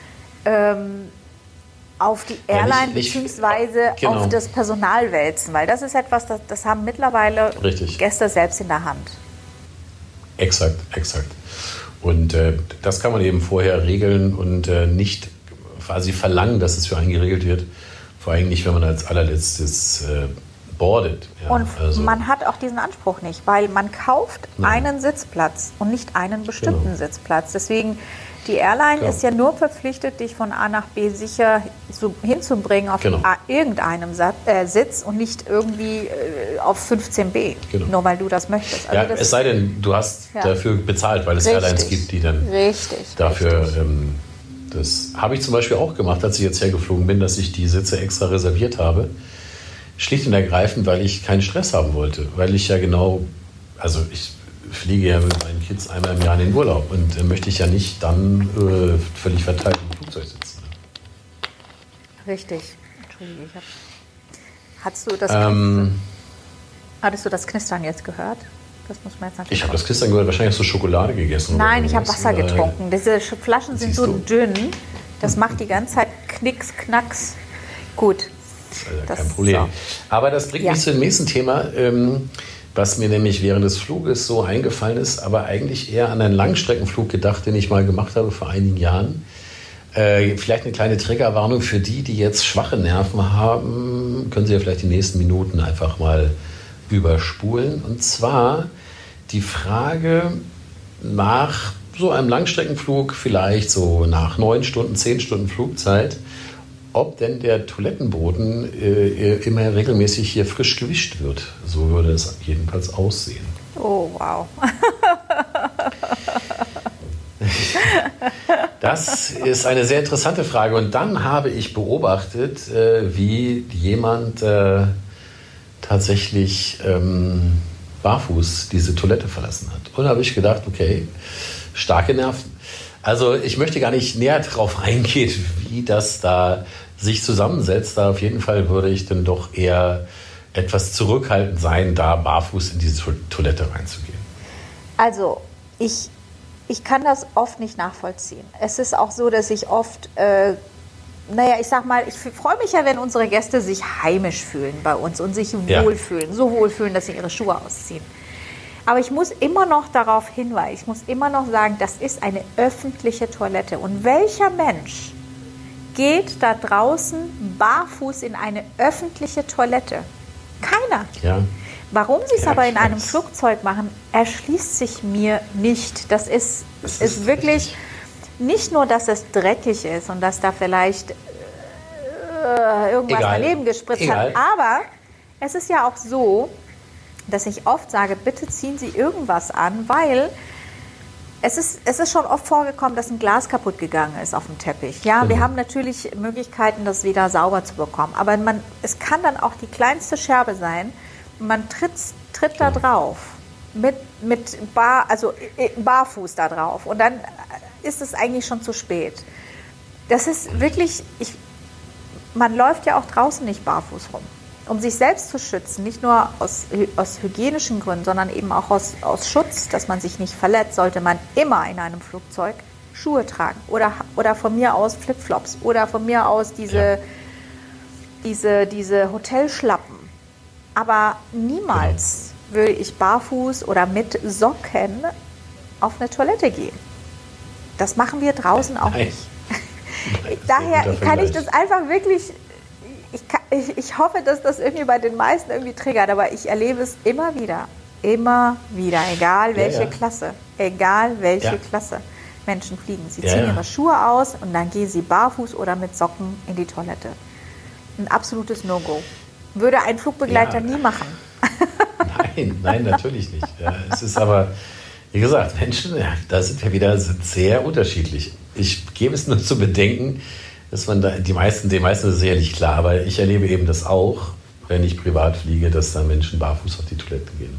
auf die Airline bzw. auf das Personal wälzen, weil das ist etwas, das haben mittlerweile Gäste selbst in der Hand. Exakt. Und das kann man eben vorher regeln und nicht quasi verlangen, dass es für einen geregelt wird, vor allem nicht, wenn man als allerletztes boardet. Ja, und man hat auch diesen Anspruch nicht, weil man kauft einen Sitzplatz und nicht einen bestimmten Sitzplatz. Deswegen die Airline ist ja nur verpflichtet, dich von A nach B sicher hinzubringen auf irgendeinem Sitz und nicht irgendwie auf 15b, nur weil du das möchtest. Also es sei denn, du hast dafür bezahlt, weil es Airlines gibt, die dann dafür... das habe ich zum Beispiel auch gemacht, als ich jetzt hergeflogen bin, dass ich die Sitze extra reserviert habe. Schlicht und ergreifend, weil ich keinen Stress haben wollte. Weil ich ja ich fliege ja mit meinen Kids einmal im Jahr in den Urlaub und möchte ich ja nicht dann völlig verteilt im Flugzeug sitzen. Richtig. Entschuldige, hattest du das Knistern jetzt gehört? Das muss man jetzt natürlich. Ich habe das Knistern gehört, wahrscheinlich hast du Schokolade gegessen. Nein, ich habe Wasser getrunken. Diese Flaschen sind so dünn, das macht die ganze Zeit Knicks, Knacks. Gut. Das kein Problem. So. Aber das bringt mich zu dem nächsten Thema, was mir nämlich während des Fluges so eingefallen ist, aber eigentlich eher an einen Langstreckenflug gedacht, den ich mal gemacht habe vor einigen Jahren. Vielleicht eine kleine Triggerwarnung für die jetzt schwache Nerven haben, können Sie ja vielleicht die nächsten Minuten einfach mal überspulen. Und zwar die Frage nach so einem Langstreckenflug, vielleicht so nach 9 Stunden, 10 Stunden Flugzeit, ob denn der Toilettenboden immer regelmäßig hier frisch gewischt wird. So würde es jedenfalls aussehen. Oh, wow. Das ist eine sehr interessante Frage. Und dann habe ich beobachtet, wie jemand tatsächlich barfuß diese Toilette verlassen hat. Und da habe ich gedacht, okay, starke Nerven. Also ich möchte gar nicht näher darauf eingehen, wie das da sich zusammensetzt. Da auf jeden Fall würde ich dann doch eher etwas zurückhaltend sein, da barfuß in diese Toilette reinzugehen. Also ich kann das oft nicht nachvollziehen. Es ist auch so, dass ich oft, ich sag mal, ich freue mich ja, wenn unsere Gäste sich heimisch fühlen bei uns und sich wohlfühlen, so wohlfühlen, dass sie ihre Schuhe ausziehen. Aber ich muss immer noch darauf hinweisen, ich muss immer noch sagen, das ist eine öffentliche Toilette. Und welcher Mensch geht da draußen barfuß in eine öffentliche Toilette? Keiner. Ja. Warum sie es aber in einem Flugzeug machen, erschließt sich mir nicht. Das ist wirklich nicht nur, dass es dreckig ist und dass da vielleicht irgendwas daneben gespritzt hat, aber es ist ja auch so, dass ich oft sage, bitte ziehen Sie irgendwas an, weil es ist schon oft vorgekommen, dass ein Glas kaputt gegangen ist auf dem Teppich. Ja, wir haben natürlich Möglichkeiten, das wieder sauber zu bekommen, aber es kann dann auch die kleinste Scherbe sein. Man tritt da drauf, barfuß da drauf und dann ist es eigentlich schon zu spät. Das ist wirklich, man läuft ja auch draußen nicht barfuß rum. Um sich selbst zu schützen, nicht nur aus hygienischen Gründen, sondern eben auch aus Schutz, dass man sich nicht verletzt, sollte man immer in einem Flugzeug Schuhe tragen oder von mir aus Flipflops oder von mir aus diese Hotelschlappen. Aber niemals würde ich barfuß oder mit Socken auf eine Toilette gehen. Das machen wir draußen auch nicht. Daher kann ich das einfach wirklich, ich hoffe, dass das irgendwie bei den meisten irgendwie triggert, aber ich erlebe es immer wieder, egal welche Klasse, Klasse Menschen fliegen. Sie ziehen ihre Schuhe aus und dann gehen sie barfuß oder mit Socken in die Toilette. Ein absolutes No-Go. Würde ein Flugbegleiter nie machen. Nein, natürlich nicht. Ja, es ist aber, wie gesagt, Menschen, da sind wir wieder sehr unterschiedlich. Ich gebe es nur zu bedenken, dass man da, den meisten ist sicherlich klar, aber ich erlebe eben das auch, wenn ich privat fliege, dass da Menschen barfuß auf die Toilette gehen.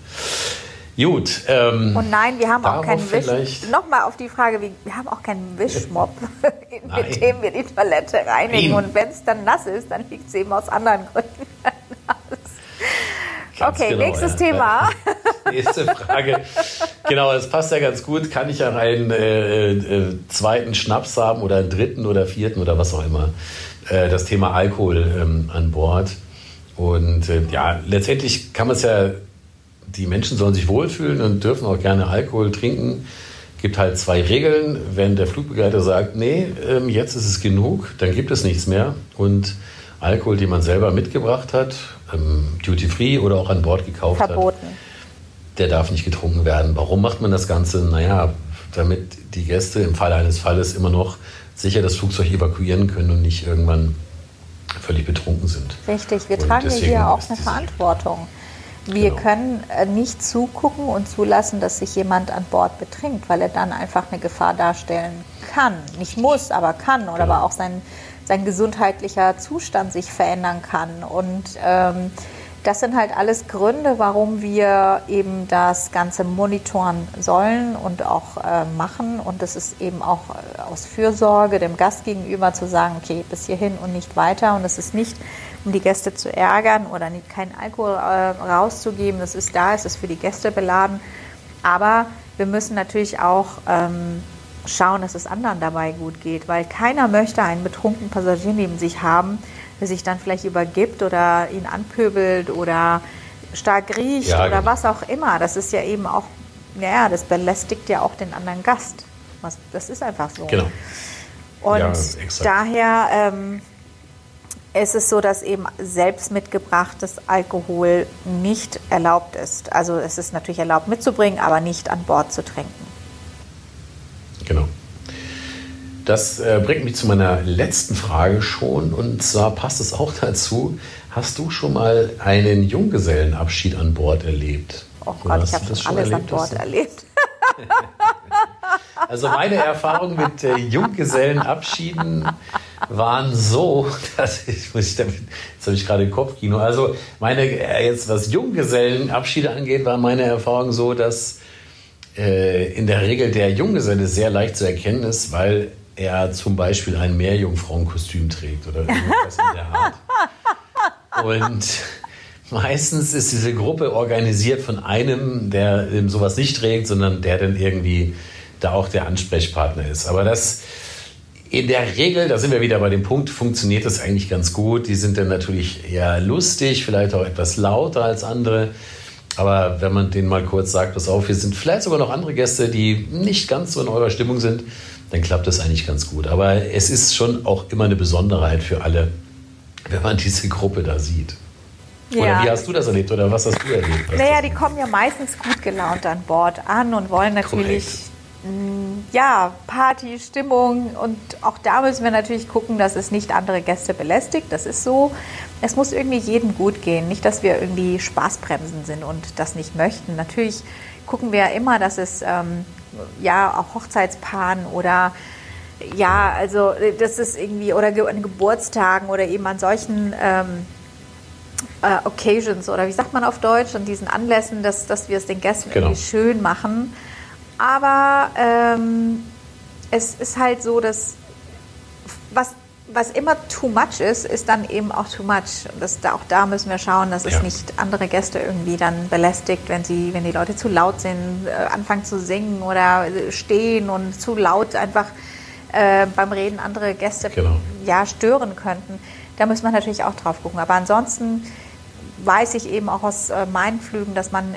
Gut. Und nein, wir haben auch keinen Nochmal auf die Frage, wir haben auch keinen Wischmopp, mit dem wir die Toilette reinigen. Und wenn es dann nass ist, dann liegt es eben aus anderen Gründen nass. Okay, genau, nächstes Thema. Nächste Frage. Genau, das passt ja ganz gut. Kann ich ja einen zweiten Schnaps haben oder einen dritten oder vierten oder was auch immer? Das Thema Alkohol an Bord. Und letztendlich kann man es ja, die Menschen sollen sich wohlfühlen und dürfen auch gerne Alkohol trinken. Es gibt halt 2 Regeln. Wenn der Flugbegleiter sagt, nee, jetzt ist es genug, dann gibt es nichts mehr. Und Alkohol, den man selber mitgebracht hat, Duty-Free oder auch an Bord gekauft verboten. Der darf nicht getrunken werden. Warum macht man das Ganze? Naja, damit die Gäste im Falle eines Falles immer noch sicher das Flugzeug evakuieren können und nicht irgendwann völlig betrunken sind. Richtig, wir tragen hier auch eine Verantwortung. Wir können nicht zugucken und zulassen, dass sich jemand an Bord betrinkt, weil er dann einfach eine Gefahr darstellen kann. Nicht muss, aber kann. Oder aber auch sein gesundheitlicher Zustand sich verändern kann. Und das sind halt alles Gründe, warum wir eben das Ganze monitoren sollen und auch machen. Und das ist eben auch aus Fürsorge dem Gast gegenüber zu sagen, okay, bis hierhin und nicht weiter. Und es ist nicht, um die Gäste zu ärgern oder nicht keinen Alkohol rauszugeben. Es ist für die Gäste beladen. Aber wir müssen natürlich auch schauen, dass es anderen dabei gut geht, weil keiner möchte einen betrunkenen Passagier neben sich haben, der sich dann vielleicht übergibt oder ihn anpöbelt oder stark riecht oder was auch immer. Das ist ja eben auch, das belästigt ja auch den anderen Gast. Das ist einfach so. Genau. Und daher ist es so, dass eben selbst mitgebrachtes Alkohol nicht erlaubt ist. Also es ist natürlich erlaubt mitzubringen, aber nicht an Bord zu trinken. Genau. Das bringt mich zu meiner letzten Frage schon, und zwar passt es auch dazu. Hast du schon mal einen Junggesellenabschied an Bord erlebt? Oh Gott, ich habe schon alles an Bord erlebt. Also meine Erfahrungen mit Junggesellenabschieden waren so, dass jetzt habe ich gerade Kopfkino. Also jetzt was Junggesellenabschiede angeht, war meine Erfahrung so, dass in der Regel der Junggeselle sehr leicht zu erkennen ist, weil er zum Beispiel ein Meerjungfrauenkostüm trägt oder irgendwas in der Art. Und meistens ist diese Gruppe organisiert von einem, der sowas nicht trägt, sondern der dann irgendwie da auch der Ansprechpartner ist. Aber das in der Regel, da sind wir wieder bei dem Punkt, funktioniert das eigentlich ganz gut. Die sind dann natürlich eher lustig, vielleicht auch etwas lauter als andere. Aber wenn man denen mal kurz sagt, pass auf, wir sind vielleicht sogar noch andere Gäste, die nicht ganz so in eurer Stimmung sind, dann klappt das eigentlich ganz gut. Aber es ist schon auch immer eine Besonderheit für alle, wenn man diese Gruppe da sieht. Oder wie hast du das erlebt oder was hast du erlebt? Naja, die kommen ja meistens gut gelaunt an Bord an und wollen natürlich Party, Stimmung, und auch da müssen wir natürlich gucken, dass es nicht andere Gäste belästigt. Das ist so. Es muss irgendwie jedem gut gehen. Nicht, dass wir irgendwie Spaßbremsen sind und das nicht möchten. Natürlich gucken wir ja immer, dass es auch Hochzeitspaaren oder also das ist irgendwie, oder an Geburtstagen oder eben an solchen Occasions, oder wie sagt man auf Deutsch, an diesen Anlässen, dass wir es den Gästen irgendwie schön machen. Aber es ist halt so, dass was immer too much ist dann eben auch too much. Auch da müssen wir schauen, dass es nicht andere Gäste irgendwie dann belästigt, wenn die Leute zu laut sind, anfangen zu singen oder stehen und zu laut einfach beim Reden andere Gäste stören könnten. Da muss man natürlich auch drauf gucken. Aber ansonsten weiß ich eben auch aus meinen Flügen, dass man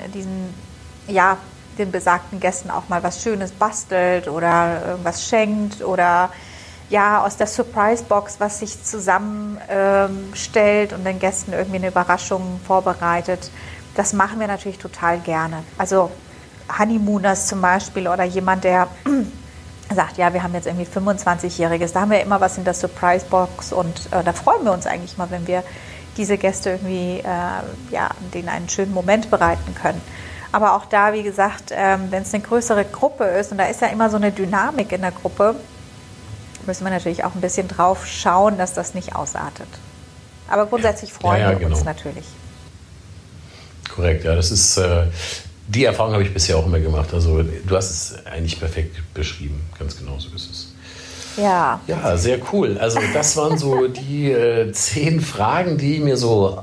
den besagten Gästen auch mal was Schönes bastelt oder irgendwas schenkt oder aus der Surprise-Box was sich zusammenstellt und den Gästen irgendwie eine Überraschung vorbereitet. Das machen wir natürlich total gerne. Also Honeymooners zum Beispiel oder jemand, der sagt, wir haben jetzt irgendwie 25-Jähriges, da haben wir immer was in der Surprise-Box und da freuen wir uns eigentlich mal, wenn wir diese Gäste irgendwie, denen einen schönen Moment bereiten können. Aber auch da, wie gesagt, wenn es eine größere Gruppe ist, und da ist ja immer so eine Dynamik in der Gruppe, müssen wir natürlich auch ein bisschen drauf schauen, dass das nicht ausartet. Aber grundsätzlich freuen wir uns natürlich. Korrekt, das ist, die Erfahrung habe ich bisher auch immer gemacht. Also du hast es eigentlich perfekt beschrieben, ganz genau so ist es. Ja, sehr cool. Also das waren so die 10 Fragen, die mir so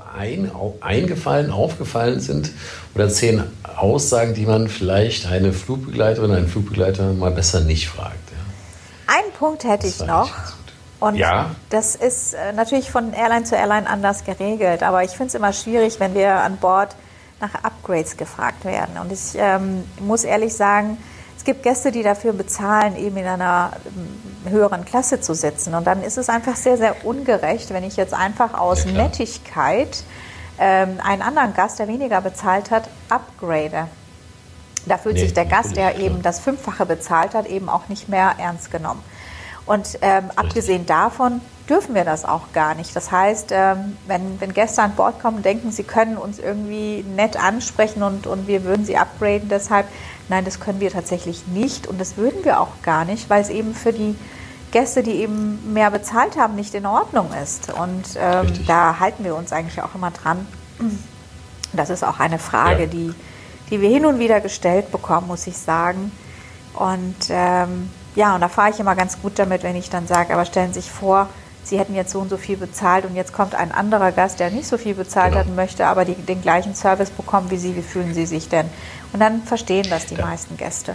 aufgefallen sind, oder 10 Aussagen, die man vielleicht eine Flugbegleiterin, einen Flugbegleiter mal besser nicht fragt. Ja. Einen Punkt hätte ich noch. Und das ist natürlich von Airline zu Airline anders geregelt, aber ich finde es immer schwierig, wenn wir an Bord nach Upgrades gefragt werden. Und ich muss ehrlich sagen, es gibt Gäste, die dafür bezahlen, eben in einer höheren Klasse zu sitzen. Und dann ist es einfach sehr, sehr ungerecht, wenn ich jetzt einfach aus Nettigkeit einen anderen Gast, der weniger bezahlt hat, upgrade. Da fühlt sich der Gast, der eben das 5-fache bezahlt hat, eben auch nicht mehr ernst genommen. Und abgesehen davon dürfen wir das auch gar nicht. Das heißt, wenn Gäste an Bord kommen und denken, sie können uns irgendwie nett ansprechen und wir würden sie upgraden, deshalb, nein, das können wir tatsächlich nicht und das würden wir auch gar nicht, weil es eben für die Gäste, die eben mehr bezahlt haben, nicht in Ordnung ist. Und da halten wir uns eigentlich auch immer dran. Das ist auch eine Frage, die wir hin und wieder gestellt bekommen, muss ich sagen. Und und da fahre ich immer ganz gut damit, wenn ich dann sage, aber stellen Sie sich vor, Sie hätten jetzt so und so viel bezahlt und jetzt kommt ein anderer Gast, der nicht so viel bezahlt hat und möchte aber den gleichen Service bekommen wie Sie. Wie fühlen Sie sich denn? Und dann verstehen das die meisten Gäste.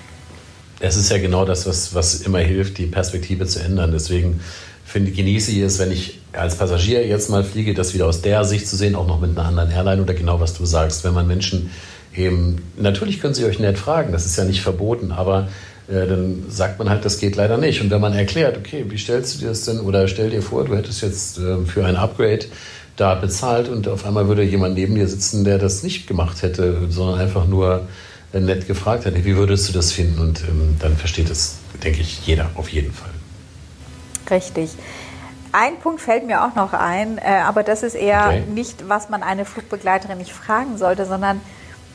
Es ist ja genau das, was immer hilft, die Perspektive zu ändern. Deswegen genieße ich es, wenn ich als Passagier jetzt mal fliege, das wieder aus der Sicht zu sehen, auch noch mit einer anderen Airline oder genau was du sagst. Wenn man Menschen eben, natürlich können sie euch nett fragen, das ist ja nicht verboten, aber dann sagt man halt, das geht leider nicht. Und wenn man erklärt, okay, wie stellst du dir das denn, oder stell dir vor, du hättest jetzt für ein Upgrade da bezahlt und auf einmal würde jemand neben dir sitzen, der das nicht gemacht hätte, sondern einfach nur nett gefragt hätte, wie würdest du das finden? Und dann versteht es, denke ich, jeder auf jeden Fall. Richtig. Ein Punkt fällt mir auch noch ein, aber das ist eher nicht, was man eine Flugbegleiterin nicht fragen sollte, sondern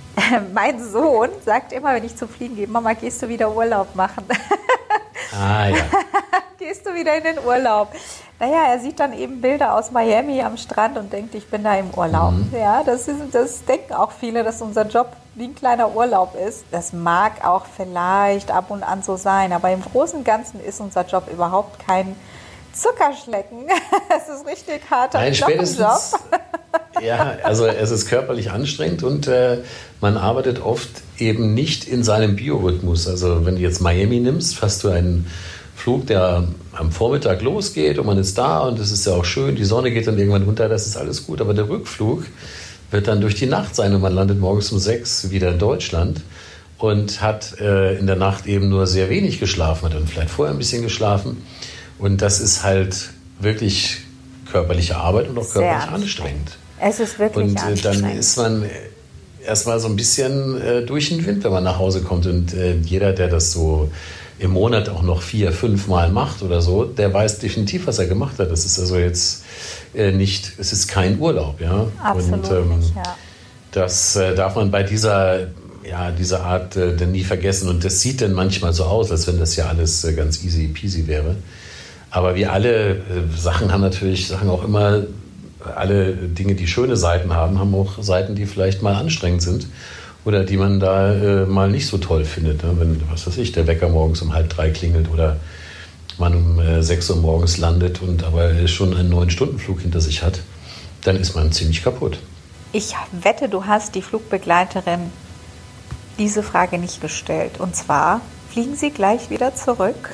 Mein Sohn sagt immer, wenn ich zum Fliegen gehe, Mama, gehst du wieder Urlaub machen? Ah ja. Gehst du wieder in den Urlaub? Naja, er sieht dann eben Bilder aus Miami am Strand und denkt, ich bin da im Urlaub. Ja, das denken auch viele, dass unser Job wie ein kleiner Urlaub ist. Das mag auch vielleicht ab und an so sein, aber im Großen und Ganzen ist unser Job überhaupt kein Zuckerschlecken. Es ist richtig harter Knochenjob. Ja, also es ist körperlich anstrengend und man arbeitet oft eben nicht in seinem Biorhythmus. Also wenn du jetzt Miami nimmst, hast du einen Flug, der am Vormittag losgeht und man ist da und es ist ja auch schön, die Sonne geht dann irgendwann unter, das ist alles gut. Aber der Rückflug wird dann durch die Nacht sein und man landet morgens um 6 wieder in Deutschland und hat in der Nacht eben nur sehr wenig geschlafen, hat dann vielleicht vorher ein bisschen geschlafen. Und das ist halt wirklich körperliche Arbeit und auch körperlich anstrengend. Es ist wirklich anstrengend. Und dann ist man erstmal so ein bisschen durch den Wind, wenn man nach Hause kommt. Und jeder, der das so im Monat auch noch 4-5 Mal macht oder so, der weiß definitiv, was er gemacht hat. Das ist also jetzt nicht, es ist kein Urlaub. Ja? Absolut und, nicht, ja. Das darf man bei dieser Art dann nie vergessen. Und das sieht dann manchmal so aus, als wenn das ja alles ganz easy peasy wäre. Aber wie alle Sachen auch immer, alle Dinge, die schöne Seiten haben auch Seiten, die vielleicht mal anstrengend sind oder die man da mal nicht so toll findet. Ne? Wenn, was weiß ich, der Wecker morgens um 2:30 klingelt oder man um 6 Uhr morgens landet und aber schon einen 9-Stunden-Flug hinter sich hat, dann ist man ziemlich kaputt. Ich wette, du hast die Flugbegleiterin diese Frage nicht gestellt. Und zwar, fliegen Sie gleich wieder zurück?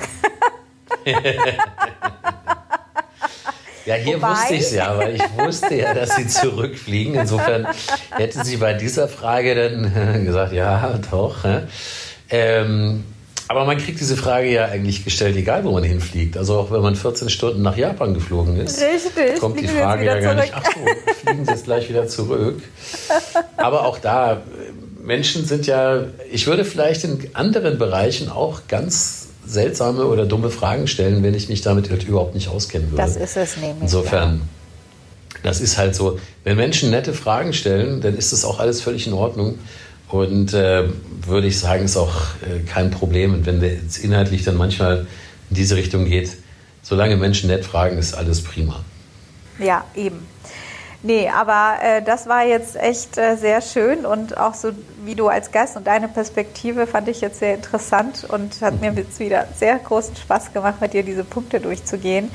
Ja, hier wusste ich es ja, weil ich wusste ja, dass Sie zurückfliegen. Insofern hätte sie bei dieser Frage dann gesagt, ja, doch. Aber man kriegt diese Frage ja eigentlich gestellt, egal wo man hinfliegt. Also auch wenn man 14 Stunden nach Japan geflogen ist, richtig, kommt die Frage ja gar nicht, ach so, fliegen Sie jetzt gleich wieder zurück. Aber auch da, Menschen sind ja, ich würde vielleicht in anderen Bereichen auch ganz seltsame oder dumme Fragen stellen, wenn ich mich damit überhaupt nicht auskennen würde. Das ist es nämlich. Insofern, das ist halt so, wenn Menschen nette Fragen stellen, dann ist das auch alles völlig in Ordnung und würde ich sagen, ist auch kein Problem. Und wenn es inhaltlich dann manchmal in diese Richtung geht, solange Menschen nett fragen, ist alles prima. Ja, eben. Nee, aber das war jetzt echt sehr schön und auch so wie du als Gast und deine Perspektive fand ich jetzt sehr interessant und hat mir jetzt wieder sehr großen Spaß gemacht, mit dir diese Punkte durchzugehen.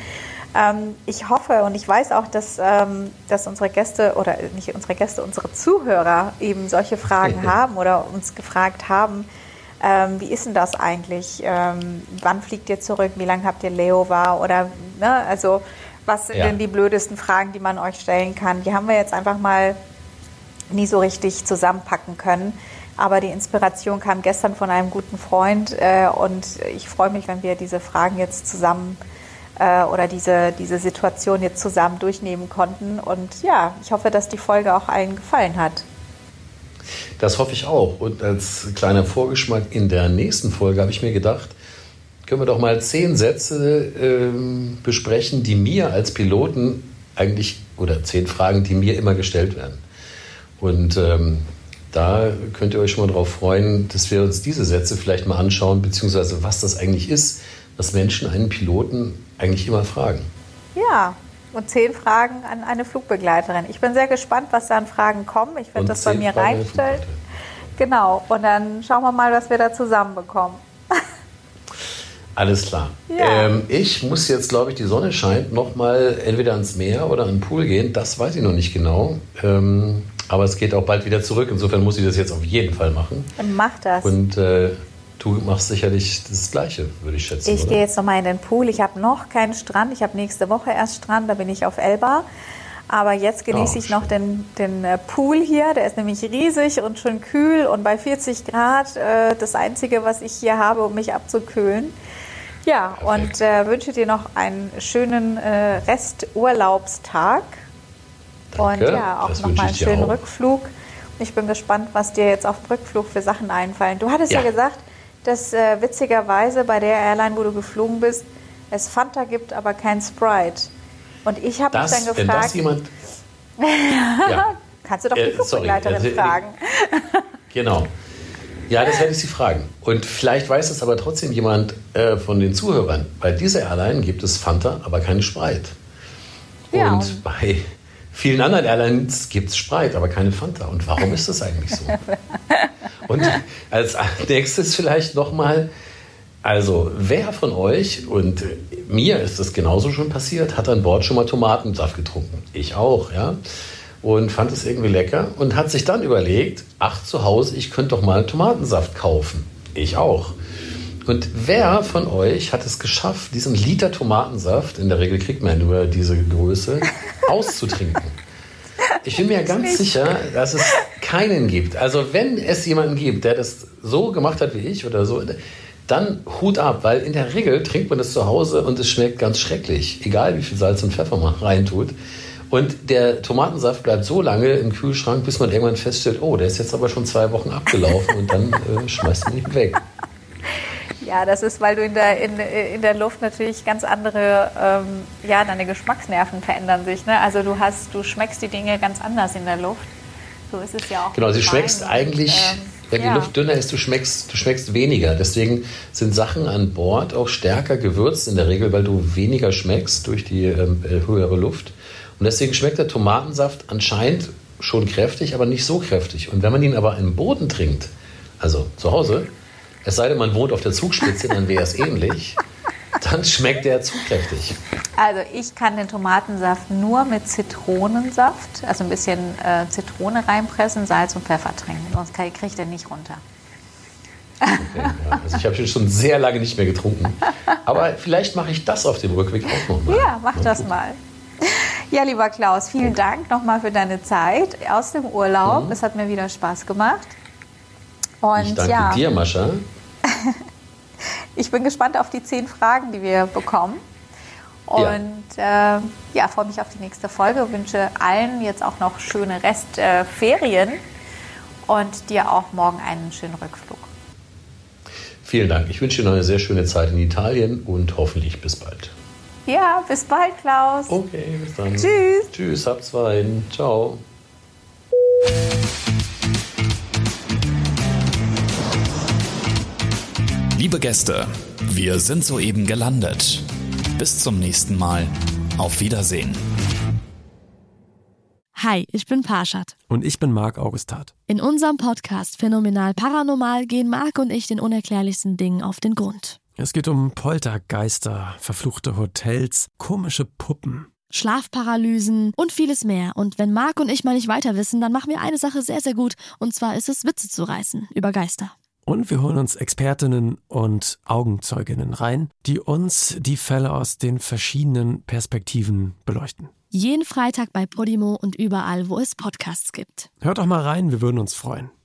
Ich hoffe und ich weiß auch, dass unsere Gäste oder nicht unsere Gäste, unsere Zuhörer eben solche Fragen haben oder uns gefragt haben, wie ist denn das eigentlich? Wann fliegt ihr zurück? Wie lange habt ihr Layover? Oder, ne, also was sind denn die blödesten Fragen, die man euch stellen kann? Die haben wir jetzt einfach mal nie so richtig zusammenpacken können. Aber die Inspiration kam gestern von einem guten Freund und ich freue mich, wenn wir diese Fragen jetzt zusammen oder diese Situation jetzt zusammen durchnehmen konnten. Und ja, ich hoffe, dass die Folge auch allen gefallen hat. Das hoffe ich auch. Und als kleiner Vorgeschmack in der nächsten Folge habe ich mir gedacht, können wir doch mal 10 Sätze besprechen, die mir als Piloten eigentlich, oder 10 Fragen, die mir immer gestellt werden. Und da könnt ihr euch schon mal drauf freuen, dass wir uns diese Sätze vielleicht mal anschauen, beziehungsweise was das eigentlich ist, was Menschen einen Piloten eigentlich immer fragen. Ja, und 10 Fragen an eine Flugbegleiterin. Ich bin sehr gespannt, was da an Fragen kommen. Ich werde das bei mir reinstellen. Genau, und dann schauen wir mal, was wir da zusammenbekommen. Alles klar. Ja. Ich muss jetzt, glaube ich, die Sonne scheint, nochmal entweder ans Meer oder an den Pool gehen. Das weiß ich noch nicht genau. Aber es geht auch bald wieder zurück. Insofern muss ich das jetzt auf jeden Fall machen. Mach das. Und du machst sicherlich das Gleiche, würde ich schätzen. Ich gehe jetzt nochmal in den Pool. Ich habe noch keinen Strand. Ich habe nächste Woche erst Strand. Da bin ich auf Elba. Aber jetzt genieße ich noch den Pool hier. Der ist nämlich riesig und schön kühl. Und bei 40 Grad das Einzige, was ich hier habe, um mich abzukühlen. Ja, perfekt. Und wünsche dir noch einen schönen Resturlaubstag. Danke, und ja, auch nochmal einen schönen Rückflug. Ich bin gespannt, was dir jetzt auf dem Rückflug für Sachen einfallen. Du hattest ja gesagt, dass witzigerweise bei der Airline, wo du geflogen bist, es Fanta gibt, aber kein Sprite. Und ich habe mich dann gefragt... Wenn das jemand... Kannst du doch die Flugbegleiterin fragen. Genau. Ja, das werde ich Sie fragen. Und vielleicht weiß es aber trotzdem jemand von den Zuhörern. Bei dieser Airline gibt es Fanta, aber keine Sprite. Ja, und bei vielen anderen Airlines gibt es Sprite, aber keine Fanta. Und warum ist das eigentlich so? Und als nächstes vielleicht nochmal, also wer von euch, und mir ist das genauso schon passiert, hat an Bord schon mal Tomatensaft getrunken. Ich auch, ja. Und fand es irgendwie lecker und hat sich dann überlegt, ach, zu Hause, ich könnte doch mal Tomatensaft kaufen. Ich auch. Und wer von euch hat es geschafft, diesen Liter Tomatensaft, in der Regel kriegt man nur diese Größe, auszutrinken? Ich bin mir ganz sicher, dass es keinen gibt. Also wenn es jemanden gibt, der das so gemacht hat wie ich oder so, dann Hut ab, weil in der Regel trinkt man das zu Hause und es schmeckt ganz schrecklich, egal wie viel Salz und Pfeffer man reintut. Und der Tomatensaft bleibt so lange im Kühlschrank, bis man irgendwann feststellt, oh, der ist jetzt aber schon 2 Wochen abgelaufen und dann schmeißt man ihn weg. Ja, das ist, weil du in der Luft natürlich ganz andere, deine Geschmacksnerven verändern sich. Ne? Also du schmeckst die Dinge ganz anders in der Luft. So ist es ja auch. Genau, du schmeckst eigentlich, wenn die Luft dünner ist, du schmeckst weniger. Deswegen sind Sachen an Bord auch stärker gewürzt in der Regel, weil du weniger schmeckst durch die höhere Luft. Und deswegen schmeckt der Tomatensaft anscheinend schon kräftig, aber nicht so kräftig. Und wenn man ihn aber im Boden trinkt, also zu Hause, es sei denn, man wohnt auf der Zugspitze, dann wäre es ähnlich, dann schmeckt der zu kräftig. Also ich kann den Tomatensaft nur mit Zitronensaft, also ein bisschen Zitrone reinpressen, Salz und Pfeffer trinken, sonst kriege ich den nicht runter. Okay, ja. Also ich habe ihn schon sehr lange nicht mehr getrunken. Aber vielleicht mache ich das auf dem Rückweg auch nochmal. Ja, mach das mal. Ja, lieber Klaus, vielen Dank nochmal für deine Zeit aus dem Urlaub. Es hat mir wieder Spaß gemacht. Und ich danke dir, Mascha. Ich bin gespannt auf die 10 Fragen, die wir bekommen. Und freue mich auf die nächste Folge. Wünsche allen jetzt auch noch schöne Restferien und dir auch morgen einen schönen Rückflug. Vielen Dank. Ich wünsche dir noch eine sehr schöne Zeit in Italien und hoffentlich bis bald. Ja, bis bald, Klaus. Okay, bis dann. Tschüss. Tschüss, habt's fein. Ciao. Liebe Gäste, wir sind soeben gelandet. Bis zum nächsten Mal. Auf Wiedersehen. Hi, ich bin Parshad. Und ich bin Marc Augustat. In unserem Podcast Phänomenal Paranormal gehen Marc und ich den unerklärlichsten Dingen auf den Grund. Es geht um Poltergeister, verfluchte Hotels, komische Puppen, Schlafparalysen und vieles mehr. Und wenn Marc und ich mal nicht weiter wissen, dann machen wir eine Sache sehr, sehr gut. Und zwar ist es, Witze zu reißen über Geister. Und wir holen uns Expertinnen und Augenzeuginnen rein, die uns die Fälle aus den verschiedenen Perspektiven beleuchten. Jeden Freitag bei Podimo und überall, wo es Podcasts gibt. Hört doch mal rein, wir würden uns freuen.